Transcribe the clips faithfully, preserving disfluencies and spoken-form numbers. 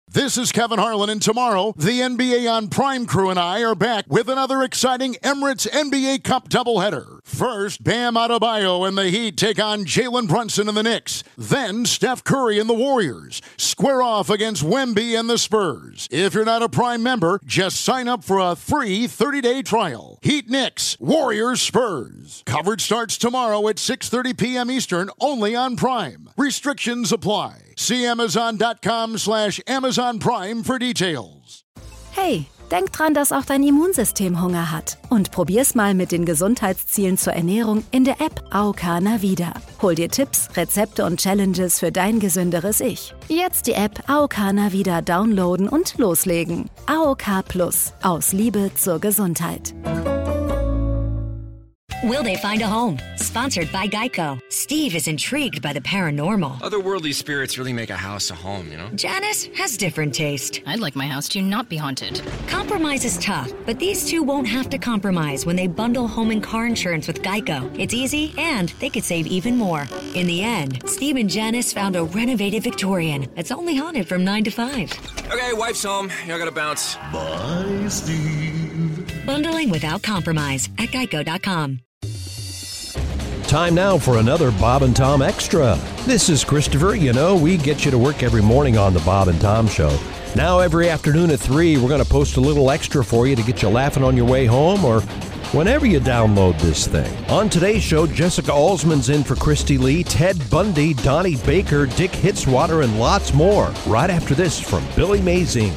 This is Kevin Harlan, and tomorrow, the N B A on Prime crew and I are back with another exciting Emirates N B A Cup doubleheader. First, Bam Adebayo and the Heat take on Jalen Brunson and the Knicks. Then, Steph Curry and the Warriors square off against Wemby and the Spurs. If you're not a Prime member, just sign up for a free thirty-day trial. Heat Knicks, Warriors Spurs. Coverage starts tomorrow at six thirty p.m. Eastern, only on Prime. Restrictions apply. See Amazon.com slash Amazon Prime für Details. Hey, denk dran, dass auch dein Immunsystem Hunger hat. Und probier's mal mit den Gesundheitszielen zur Ernährung in der App A O K Navida. Hol dir Tipps, Rezepte und Challenges für dein gesünderes Ich. Jetzt die App A O K Navida downloaden und loslegen. A O K Plus. Aus Liebe zur Gesundheit. Will they find a home? Sponsored by Geico. Steve is intrigued by the paranormal. Otherworldly spirits really make a house a home, you know? Janice has different taste. I'd like my house to not be haunted. Compromise is tough, but these two won't have to compromise when they bundle home and car insurance with Geico. It's easy, and they could save even more. In the end, Steve and Janice found a renovated Victorian that's only haunted from nine to five. Okay, wife's home. I gotta bounce. Bye, Steve. Bundling without compromise at geico dot com. Time now for another Bob and Tom Extra. This is Christopher. You know, we get you to work every morning on the Bob and Tom Show. Now every afternoon at three, we're going to post a little extra for you to get you laughing on your way home or whenever you download this thing. On today's show, Jessica Alsman's in for Christy Lee, Ted Bundy, Donnie Baker, Dick Hitswater, and lots more. Right after this from Billy Mazing.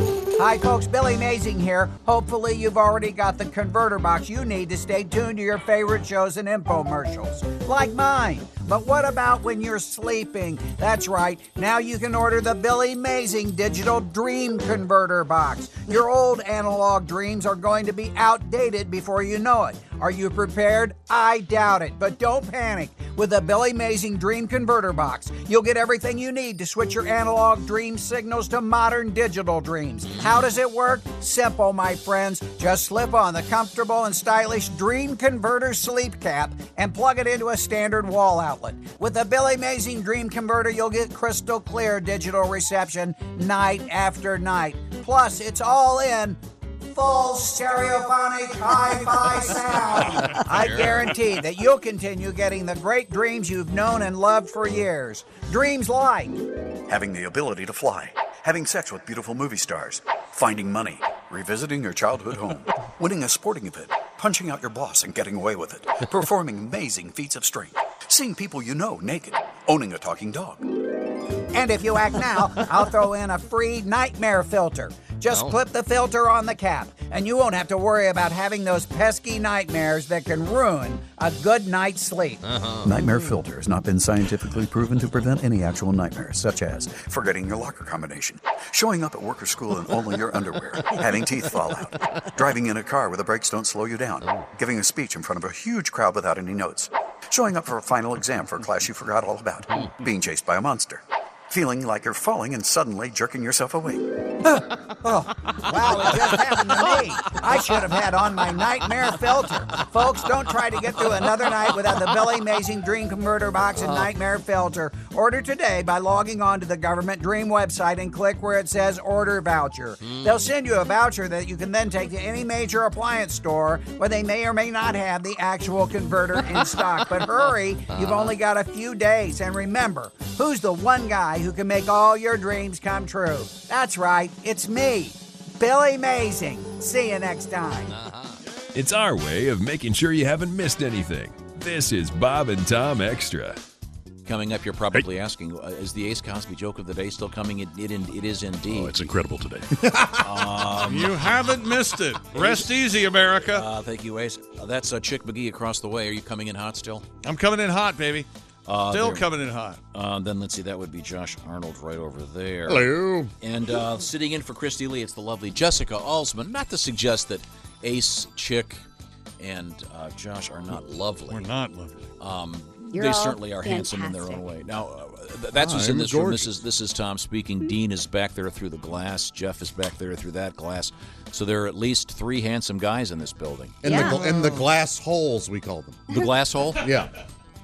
Hi folks, Billy Mazing here. Hopefully you've already got the converter box you need to stay tuned to your favorite shows and infomercials, like mine. But what about when you're sleeping? That's right, now you can order the Billy Mazing Digital Dream Converter Box. Your old analog dreams are going to be outdated before you know it. Are you prepared? I doubt it, but don't panic. With the Billy Mazing Dream Converter Box, you'll get everything you need to switch your analog dream signals to modern digital dreams. How does it work? Simple, my friends. Just slip on the comfortable and stylish Dream Converter sleep cap and plug it into a standard wall outlet. With the Billy Mazing Dream Converter, you'll get crystal clear digital reception night after night. Plus, it's all in full stereophonic hi-fi sound. I guarantee that you'll continue getting the great dreams you've known and loved for years. Dreams like having the ability to fly, having sex with beautiful movie stars, finding money, revisiting your childhood home, winning a sporting event, punching out your boss and getting away with it, performing amazing feats of strength, seeing people you know naked, owning a talking dog. And if you act now, I'll throw in a free nightmare filter. Just Oh. clip the filter on the cap, and you won't have to worry about having those pesky nightmares that can ruin a good night's sleep. Uh-huh. Nightmare Filter has not been scientifically proven to prevent any actual nightmares, such as forgetting your locker combination, showing up at work or school in only your underwear, having teeth fall out, driving in a car where the brakes don't slow you down, giving a speech in front of a huge crowd without any notes, showing up for a final exam for a class you forgot all about, being chased by a monster, feeling like you're falling and suddenly jerking yourself awake. Oh, wow, it just happened to me. I should have had on my nightmare filter. Folks, don't try to get through another night without the Billy Mazing Dream Converter Box and nightmare filter. Order today by logging on to the Government Dream website and click where it says Order Voucher. They'll send you a voucher that you can then take to any major appliance store where they may or may not have the actual converter in stock. But hurry, you've only got a few days. And remember, who's the one guy who can make all your dreams come true? That's right, it's me, Billy Mazing. See you next time. It's our way of making sure you haven't missed anything. This is Bob and Tom Extra. Coming up, you're probably hey. asking, uh, is the Ace Cosby joke of the day still coming? It, it, it is indeed. Oh, it's incredible today. um, you haven't missed it. Rest easy, America. Uh, thank you, Ace. Uh, that's uh, Chick McGee across the way. Are you coming in hot still? I'm coming in hot, baby. Uh, Still there, coming in hot. Uh, then let's see, that would be Josh Arnold right over there. Hello. And uh, sitting in for Christy Lee, it's the lovely Jessica Alsman. Not to suggest that Ace, Chick, and uh, Josh are not lovely. We're not lovely. Um, You're they all certainly are fantastic. handsome in their own way. Now, uh, th- that's what's I'm in this room. This gorgeous. is this is Tom speaking. Dean is back there through the glass. Jeff is back there through that glass. So there are at least three handsome guys in this building. In, Yeah. the, gl- in the glass holes, we call them. The glass hole? Yeah.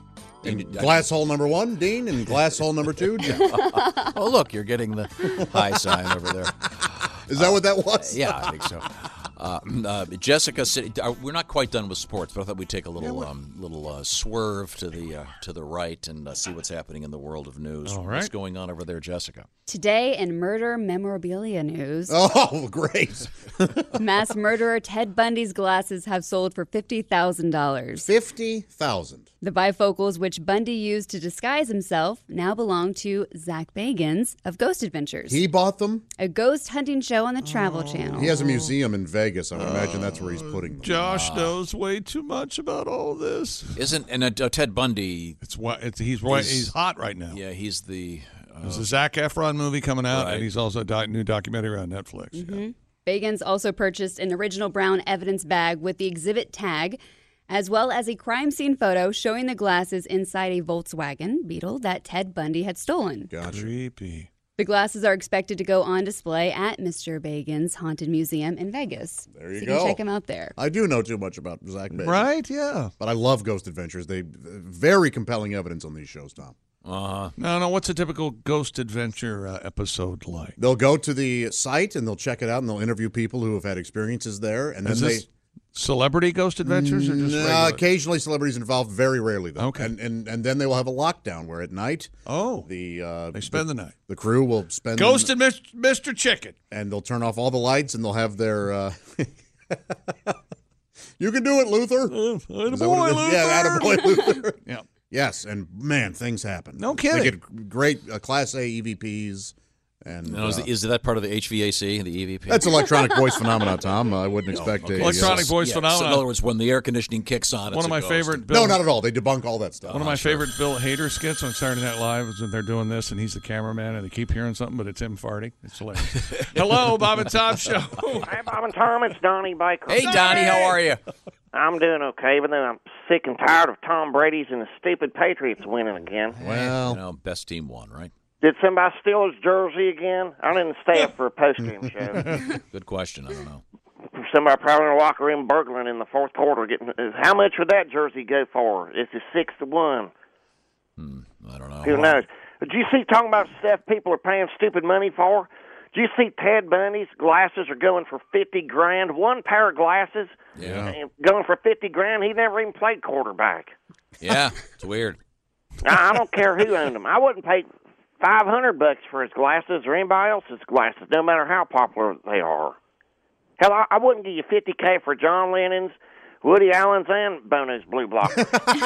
And glass hole number one, Dean, and glass hole number two, Jim. Oh, look, you're getting the high sign over there. Is that uh, what that was? Yeah, I think so. Uh, uh, Jessica said, uh, we're not quite done with sports, but I thought we'd take a little Yeah, um, little uh, swerve to the uh, to the right and uh, see what's happening in the world of news. All right. What's going on over there, Jessica? Today in murder memorabilia news. Oh, great. Mass murderer Ted Bundy's glasses have sold for fifty thousand dollars. fifty thousand dollars. The bifocals, which Bundy used to disguise himself, now belong to Zach Bagans of Ghost Adventures. He bought them? A ghost hunting show on the Travel Oh. Channel. He has a museum in Vegas. I would imagine that's where he's putting them. Josh knows way too much about all this. Isn't and uh, Ted Bundy? It's what it's he's right, he's hot right now. Yeah, he's the. Uh, There's a Zac Efron movie coming out, right. and he's also a doc, new documentary on Netflix. Mm-hmm. Yeah. Bagans also purchased an original brown evidence bag with the exhibit tag, as well as a crime scene photo showing the glasses inside a Volkswagen Beetle that Ted Bundy had stolen. Gotcha. Creepy. The glasses are expected to go on display at Mister Bagans' Haunted Museum in Vegas. There you so you go. can check them out there. I do know too much about Zach Bagans. Right? Yeah. But I love Ghost Adventures. They very compelling evidence on these shows, Tom. Uh, no, no. What's a typical Ghost Adventure uh, episode like? They'll go to the site and they'll check it out and they'll interview people who have had experiences there. And Is then this they celebrity Ghost Adventures or just Nah, regular? occasionally celebrities involved, very rarely though. Okay. And, and and then they will have a lockdown where at night, oh, the uh, they spend the, the night. The crew will spend Ghost the, and Mister Chicken, and they'll turn off all the lights and they'll have their. Uh, you can do it, Luther. Uh, Is that what it is? Luther. Yeah, attaboy, Luther. Yeah. Yes, and man, things happen. No kidding. They get great uh, Class A E V Ps. And no, is, uh, the, is that part of the H V A C, the E V P? That's electronic voice phenomena, Tom. I wouldn't expect okay. a electronic uh, voice yeah, phenomena. So in other words, when the air conditioning kicks on, it's one of a my ghost. favorite. Bill, no, not at all. They debunk all that stuff. One of my Oh, sure. favorite Bill Hader skits on Saturday Night Live is when they're doing this, and he's the cameraman, and they keep hearing something, but it's him farting. It's hilarious. Hello, Bob and Tom Show. Hey, Bob and Tom, it's Donnie Baker. Hey, Donnie, how are you? I'm doing okay, but then I'm sick and tired of Tom Brady's and the stupid Patriots winning again. Well, you know, best team won, right? Did somebody steal his jersey again? I didn't stay up for a post-game show. Good question. I don't know. Somebody probably in the locker room burgling in the fourth quarter. Getting how much would that jersey go for? It's a six to one. Hmm, I don't know. Who knows? Did you see talking about stuff people are paying stupid money for? Did you see Ted Bundy's glasses are going for fifty grand? One pair of glasses, Yeah. and going for fifty grand. He never even played quarterback. Yeah, it's weird. I, I don't care who owned them. I wouldn't pay five hundred bucks for his glasses or anybody else's glasses, no matter how popular they are. Hell, I, I wouldn't give you fifty K for John Lennon's, Woody Allen's, and Bono's blue block.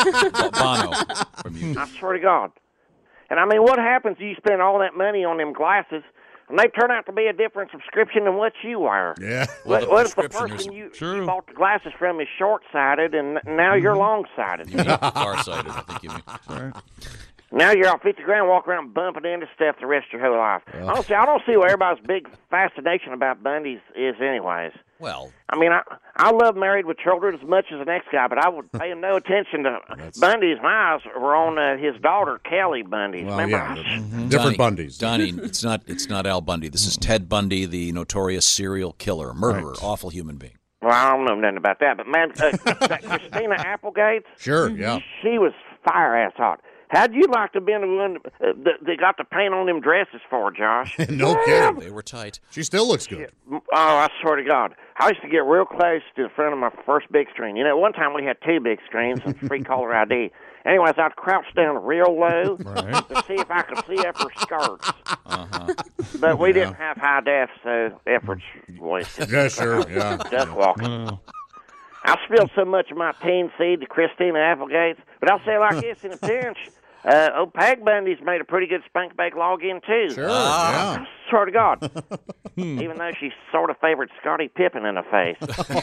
Bono from you. I swear to God. And I mean, what happens if you spend all that money on them glasses, and they turn out to be a different subscription than what you wear? Yeah. What, Well, what if the prescription person is- you, True. you bought the glasses from is short-sighted, and now you're long-sighted? You mean farsighted, I think you mean. Right. Now you're off fifty grand, walk around bumping into stuff the rest of your whole life. I don't see. I don't see what everybody's big fascination about Bundy's is, anyways. Well, I mean, I I love Married with Children as much as the next guy, but I would pay no attention to Bundy's. My eyes were on uh, his daughter Kelly Bundy's. Well, Remember? yeah, I- mm-hmm. different Donnie, Bundys. Donnie, it's not it's not Al Bundy. This is Ted Bundy, the notorious serial killer, murderer, Right. awful human being. Well, I don't know nothing about that, but man, uh, that Christina Applegate, Sure, yeah. she was fire ass hot. How'd you like to be the one uh, that they got the paint on them dresses for, Josh? No kidding. They were tight. She still looks good. Oh, I swear to God. I used to get real close to the front of my first big screen. You know, one time we had two big screens and free caller I D. Anyways, I'd crouch down real low Right. to see if I could see up her skirts. Uh-huh. But we didn't have high def, so efforts wasted. Yeah, sure, yeah. Duck walking. Uh, I spilled so much of my teen seed to Christina Applegate, but I'll say it like this in a pinch. Uh, old Peg Bundy's made a pretty good spank bank login, too. Sure, I yeah. swear to God. Even though she sort of favored Scottie Pippen in the face.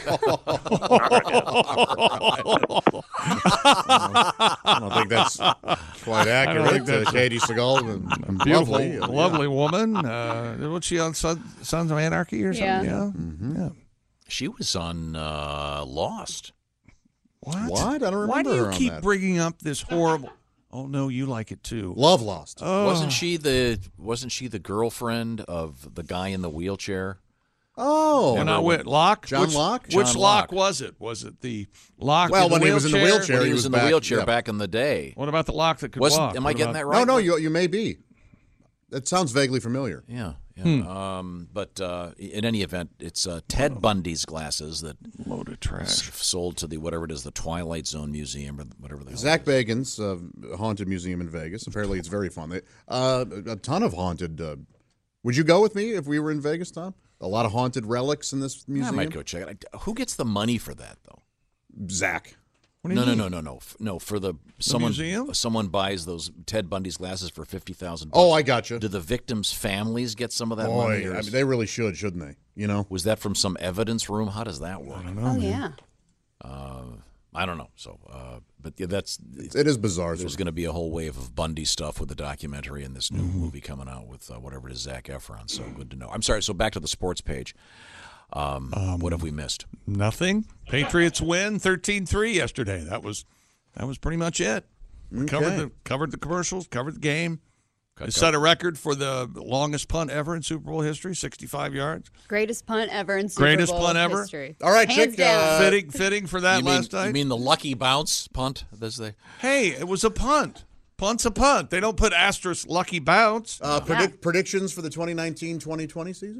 I don't think that's quite accurate. think that's uh, Katie Seagal, and beautiful, lovely, uh, lovely woman. Uh, was she on Son, Sons of Anarchy or something? Yeah. Yeah. Mm-hmm. yeah. She was on uh, Lost. What? What? I don't remember Why do you her on keep that. bringing up this horrible? Oh no, you like it too. Love Lost. Oh. Wasn't she the Wasn't she the girlfriend of the guy in the wheelchair? Oh. Well, not with Locke? John which, Locke? Which John Locke Locke. was it? Was it the Locke Well, in the when he was in the wheelchair, When he he was was in the back- wheelchair yeah. back in the day. What about the Locke that could Wasn't- walk? Am What I getting about- that right? No, no, you you may be. That sounds vaguely familiar. Yeah. yeah. Hmm. Um, but uh, in any event, it's uh, Ted Bundy's glasses that load of trash s- sold to the whatever it is, the Twilight Zone Museum or whatever the hell. Zach Bagans' uh, haunted museum in Vegas. Apparently, it's very fun. They, uh, a ton of haunted. Uh, would you go with me if we were in Vegas, Tom? A lot of haunted relics in this I museum. might go check it. I- Who gets the money for that though? Zach. What do you No, no, mean? no, no, no, F- no. For the someone, museum? someone buys those Ted Bundy's glasses for fifty thousand. Oh, I gotcha. Do the victims' families get some of that Boy, money? or I is- mean, they really should, shouldn't they? You know, was that from some evidence room? How does that work? I don't know. Oh, yeah. Uh, I don't know. So, uh, but yeah, that's it is bizarre. There's going to be a whole wave of Bundy stuff with the documentary and this new Mm-hmm. movie coming out with uh, whatever it is, Zac Efron. So good to know. I'm sorry. So back to the sports page. Um, Um, what have we missed? Nothing. Patriots win thirteen three yesterday. That was that was pretty much it. We Okay. covered the covered the commercials, covered the game. Cut, They cut. set a record for the longest punt ever in Super Bowl history, sixty-five yards. Greatest punt ever in Super Greatest Bowl punt ever. history. All right, Hands Chick, down. uh, fitting fitting for that you mean, last night. You mean the lucky bounce punt? As they Hey, it was a punt. Punt's a punt. They don't put asterisk lucky bounce. Uh, predict, Predictions for the twenty nineteen twenty twenty season?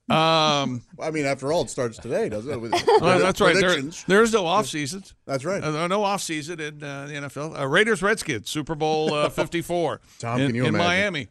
Um, I mean, after all, it starts today, doesn't it? With well, that's right. There, predictions. there's no off seasons. That's right. Uh, no off season in uh, the N F L. Uh, Raiders Redskins Super Bowl uh, fifty-four. Tom, in, can you in imagine? Miami?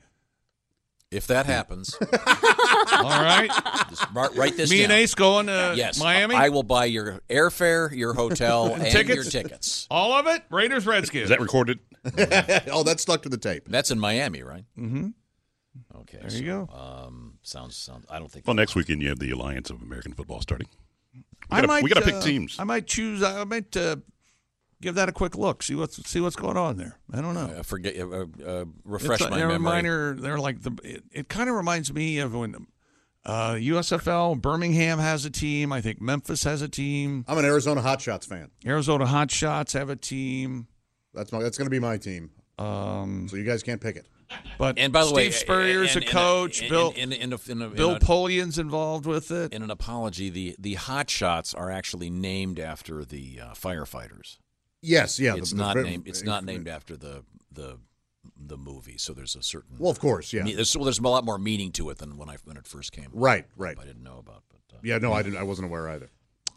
If that happens, All right. just write, write this Me down. and Ace going to yes, Miami. I will buy your airfare, your hotel, and Tickets? your tickets. All of it. Raiders Redskins. Is that recorded? Oh, that's stuck to the tape. That's in Miami, right? Mm-hmm. Okay. There so, you go. Um, sounds sounds. I don't think. Well, next weekend you have the Alliance of American Football starting. We I gotta, might. we gotta uh, pick teams. I might choose. I might uh, give that a quick look. See what's see what's going on there. I don't know. I forget. Uh, uh, refresh It's a, my they're a memory. minor. They're like the. It, it kind of reminds me of when uh, U S F L Birmingham has a team. I think Memphis has a team. I'm an Arizona Hotshots fan. Arizona Hotshots have a team. That's my. That's going to be my team. Um, so you guys can't pick it. But And by the Steve way, Spurrier's and- a and- coach. and- Bill and- and- and- and- and- Bill and- Polian's involved with it. In an apology, the the Hot Shots are actually named after the uh, firefighters. Yes, yeah. It's the- the- not the- named. It's not named after the the the movie. So there's a certain. Well, of course, yeah. me- There's, well, there's a lot more meaning to it than when I when it first came. Right, right. I didn't know about. But, uh, Yeah, no, I didn't. I wasn't aware either.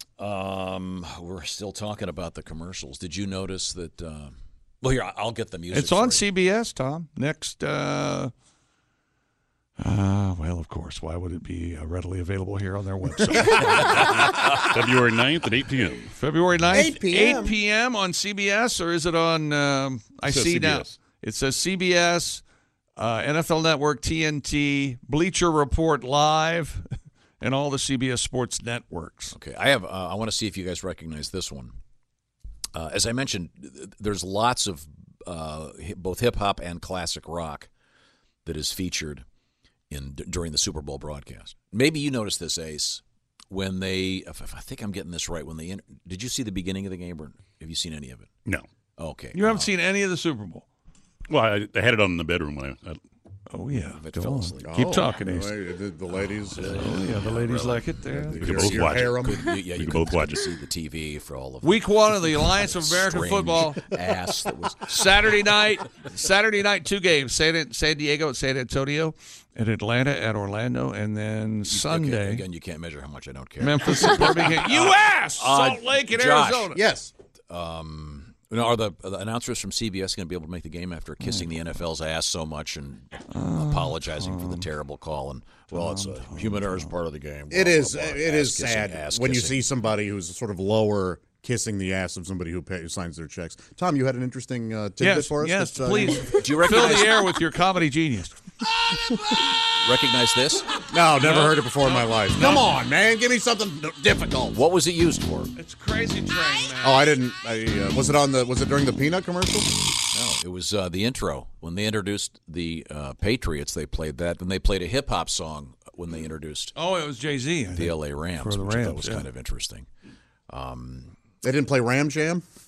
Um, we're still talking about the commercials. Did you notice that? Uh, well, here I'll get the music. It's on for C B S, Tom. Next. Uh, uh, well, of course. Why would it be uh, readily available here on their website? February ninth at eight p.m. February ninth, eight p.m. eight p.m. on C B S, or is it on? Um, I It says see now. C B S. It says C B S, uh, N F L Network, T N T, Bleacher Report Live, and all the C B S sports networks. Okay, I have. Uh, I want to see if you guys recognize this one. Uh, as I mentioned, th- there's lots of uh, hi- both hip hop and classic rock that is featured in d- during the Super Bowl broadcast. Maybe you noticed this, Ace, when they. If, if I think I'm getting this right. When they in, did you see the beginning of the game, or have you seen any of it? No. Okay. You haven't seen any of the Super Bowl? Well, I, I had it on in the bedroom when I. I Oh yeah, If it go fell on. asleep. Keep Oh, talking, the Ace. la- The, the ladies. Uh, Oh yeah, the ladies like it there. we could your- both your watch harem. it. You- yeah, We you could both could watch it. see the T V for all of Week one of the Alliance of American strange Football. ass that was Saturday night, Saturday night, two games: San, San Diego at San Antonio, and Atlanta at Orlando, and then Sunday, Okay, again, you can't measure how much I don't care. Memphis at Birmingham. U S Uh, Salt Lake and Josh. Arizona. Yes. Um, you know, are the, are the announcers from C B S going to be able to make the game after kissing the N F L's ass so much and apologizing for the terrible call? And well, it's a human error is part of the game. It Blah, is. blah, blah. It is Ass kissing, sad ass when you kissing. see somebody who's sort of lower kissing the ass of somebody who, pay, who signs their checks. Tom, you had an interesting uh, tidbit Yes, for us. yes, that, uh, please. Do you Fill recognize the air with your comedy genius. recognize this? No, never No. heard it before in my life. Come on, man, give me something difficult. What was it used for? It's Crazy Train, man. Oh, I didn't. I, uh, was it on the? Was it during the peanut commercial? No, it was uh, the intro when they introduced the uh, Patriots. They played that. Then they played a hip hop song when they introduced Oh, it was Jay Z. the L A Rams, For the which I thought Rams, was yeah. kind of interesting. Um, They didn't play Ram Jam.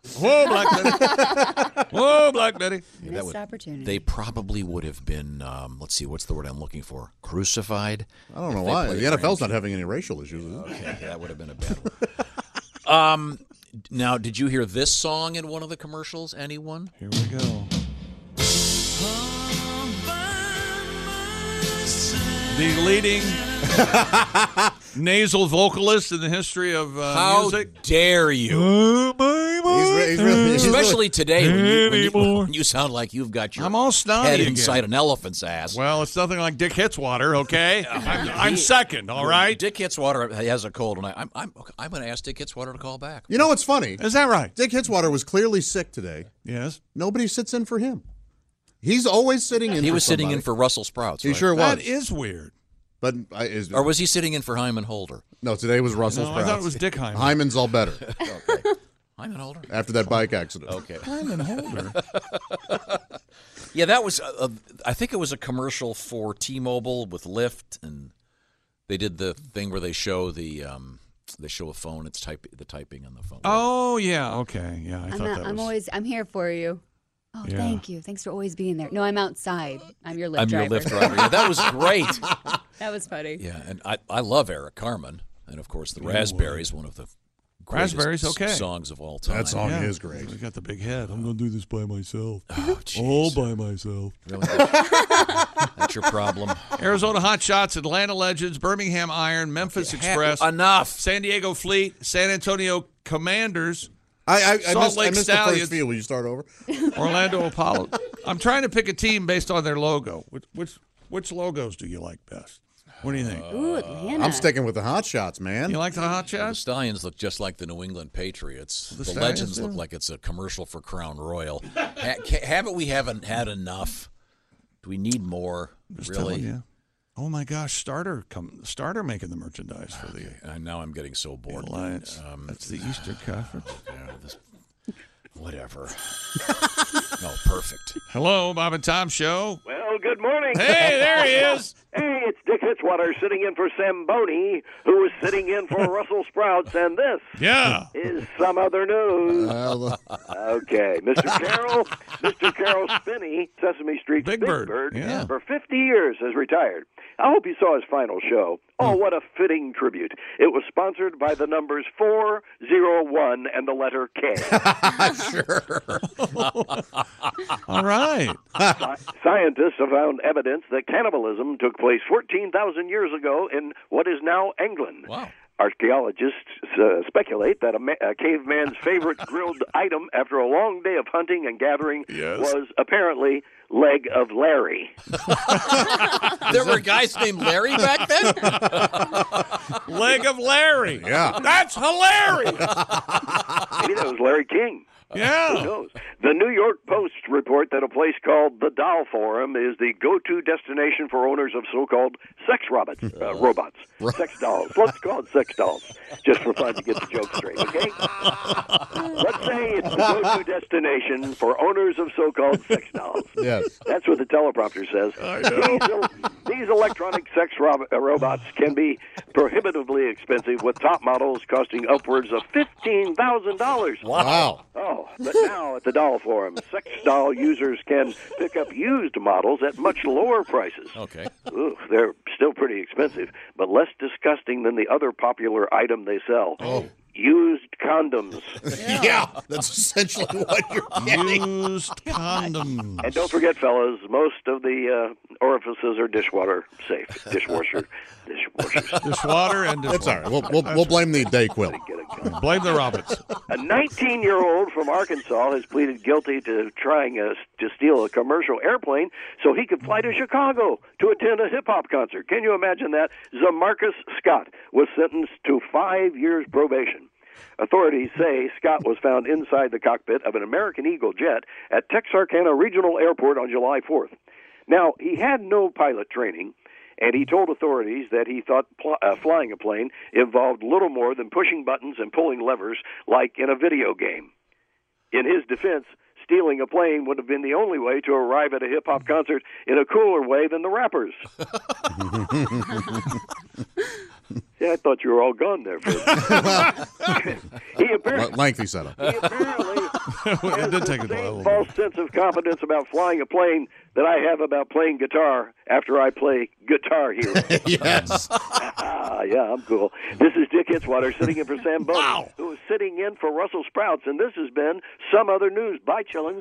Whoa, Black Betty. Whoa, Black Betty. Yeah, Missed would, opportunity. They probably would have been, um, let's see, what's the word I'm looking for? Crucified? I don't know why. The N F L's not having any racial issues. Is it? Okay, that would have been a bad one. um, now, did you hear this song in one of the commercials? Anyone? Here we go. The leading nasal vocalist in the history of uh, How music. dare you? He's re- he's really- he's Especially really- today when you, when, you, when you sound like you've got your I'm all snotty head again. inside an elephant's ass. Well, it's nothing like Dick Hitswater, okay? I'm, I'm second, all right? Dick Hitswater has a cold, and I, I'm I'm I'm going to ask Dick Hitswater to call back. You know what's funny? Is that right? Dick Hitswater was clearly sick today. Yes. Nobody sits in for him. He's always sitting in He for was sitting somebody. in for Russell Sprouts. He right? sure was. That is weird. But I, is, Or was he sitting in for Hyman Holder? No, today was Russell No, I Sprouts. thought it was Dick Hyman. Hyman's all better Okay. Hyman Holder? after that bike accident. Okay. Hyman Holder. Yeah, that was, a, a, I think it was a commercial for T-Mobile with Lyft, and they did the thing where they show the, um, they show a phone, it's type, the typing on the phone. Oh, yeah, okay. Yeah, I I'm, thought not, that I'm was... always, I'm here for you. Oh, Yeah. thank you. Thanks for always being there. No, I'm outside. I'm your Lyft I'm driver. your Lyft driver. Yeah, that was great. That was funny. Yeah, and I, I love Eric Carmen, and of course, the Raspberries, one of the greatest Raspberries, okay. songs of all time. That song Yeah. is great. We got the big head. I'm going to do this by myself. Oh, All jeez. by myself. Really? That's your problem. Arizona Hot Shots, Atlanta Legends, Birmingham Iron, Memphis Express, Enough. San Diego Fleet, San Antonio Commanders, I, I, I Salt missed, I Lake missed the Stallions. first field. Will you start over? Orlando Apollo. I'm trying to pick a team based on their logo. Which which, which logos do you like best? What do you think? Ooh, Atlanta. I'm sticking with the Hot Shots, man. You like the Hot The Shots? Stallions look just like the New England Patriots. The The, Stallions Legends do? look like it's a commercial for Crown Royal. ha- ca- haven't we haven't had enough? Do we need more? Just really? telling you. Oh my gosh, Starter come Starter making the merchandise for the And now I'm getting so bored. Alliance. Um, That's the Easter Conference. yeah, this- whatever. No, perfect. Hello, Bob and Tom Show. Well, good morning. Hey, there he is. Hey, it's Dick Hitswater sitting in for Sam Boney, who was sitting in for Russell Sprouts, and this Yeah. is some other news. Uh, Okay, Mister Carroll, Mister Carroll Spinney, Sesame Street's Big Big, Bird, Bird, yeah. for fifty years has retired. I hope you saw his final show. Oh, what a fitting tribute. It was sponsored by the numbers four zero one and the letter K. All right. Sci- Scientists have found evidence that cannibalism took place fourteen thousand years ago in what is now England. Wow. Archaeologists uh, speculate that a, ma- a caveman's favorite grilled item after a long day of hunting and gathering Yes. was apparently leg of Larry. There were guys named Larry back then? Leg of Larry. Yeah. That's hilarious. Maybe that was Larry King. Who Yeah. knows? The New York Post report that a place called the Doll Forum is the go-to destination for owners of so-called sex robots, uh, robots, sex dolls. Let's call it sex dolls, just for fun to get the joke straight, okay? Let's say it's the go-to destination for owners of so-called sex dolls. yes. That's what the teleprompter says. These, el- these electronic sex rob- uh, robots can be prohibitively expensive, with top models costing upwards of fifteen thousand dollars. Wow. Oh, but now at the Doll Forum, sex doll users can pick up used models at much lower prices. Okay. Ooh, they're still pretty expensive, but less disgusting than the other popular item they sell. Oh. Used condoms. Yeah. That's essentially what you're getting. Used condoms. And don't forget, fellas, most of the uh, orifices are dishwater safe. Dishwasher. Dishwashers. Dishwater and dishwater. That's all right. We'll, we'll, we'll blame the Dayquil. Get a gun. Blame the Roberts. A nineteen-year-old from Arkansas has pleaded guilty to trying a, to steal a commercial airplane so he could fly to Chicago to attend a hip-hop concert. Can you imagine that? Zamarcus Scott was sentenced to five years probation. Authorities say Scott was found inside the cockpit of an American Eagle jet at Texarkana Regional Airport on July fourth. Now, he had no pilot training, and he told authorities that he thought pl- uh, flying a plane involved little more than pushing buttons and pulling levers like in a video game. In his defense, stealing a plane would have been the only way to arrive at a hip-hop concert in a cooler way than the rappers. Yeah, I thought you were all gone there. For he apparently, Lengthy setup. he apparently It did take a Same while. false sense of confidence about flying a plane that I have about playing guitar after I play Guitar Hero. Yes. Yeah, I'm cool. This is Dick Hitzwater sitting in for Sam Bowden, wow. who is sitting in for Russell Sprouts, and this has been Some Other News. Bye, Chillins.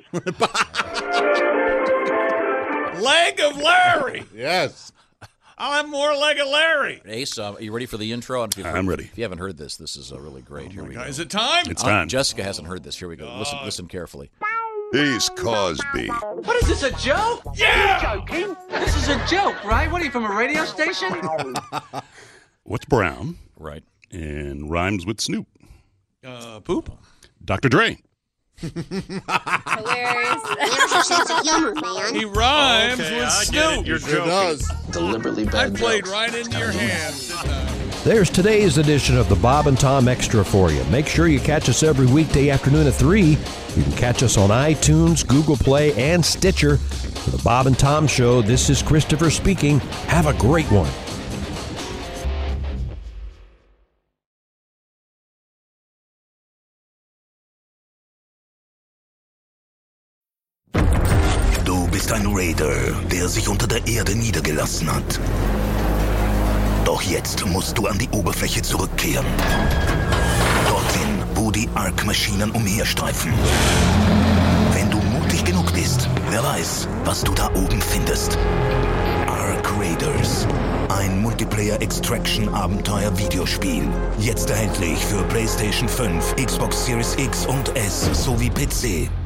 Leg of Larry. Yes. I'll have more Leg of Larry. Ace, uh, are you ready for the intro? If I'm ready. If you haven't heard this, this is uh, really great. Here we God, go. is it time? It's Uh, time. Jessica hasn't heard this. Here we go. Listen, listen carefully. Ace Cosby. What is this, a joke? Yeah! You're joking? This is a joke, right? What are you, from a radio station? What's brown? Right. And rhymes with Snoop? Uh, poop. Doctor Dre. Hilarious. There's your sense of humor, man. He rhymes Okay, with I get Snoop. it. You're Sure joking. does. Deliberately I bad played jokes. right into your hands, didn't I? There's today's edition of the Bob and Tom Extra for you. Make sure you catch us every weekday afternoon at three. You can catch us on iTunes, Google Play, and Stitcher. For the Bob and Tom Show, this is Christopher speaking. Have a great one. Du bist ein Raider, der sich unter der Erde niedergelassen hat. Doch jetzt musst du an die Oberfläche zurückkehren. Dorthin, wo die Ark-Maschinen umherstreifen. Wenn du mutig genug bist, wer weiß, was du da oben findest. Ark Raiders. Ein Multiplayer-Extraction-Abenteuer-Videospiel. Jetzt erhältlich für PlayStation fünf, Xbox Series X und S sowie P C.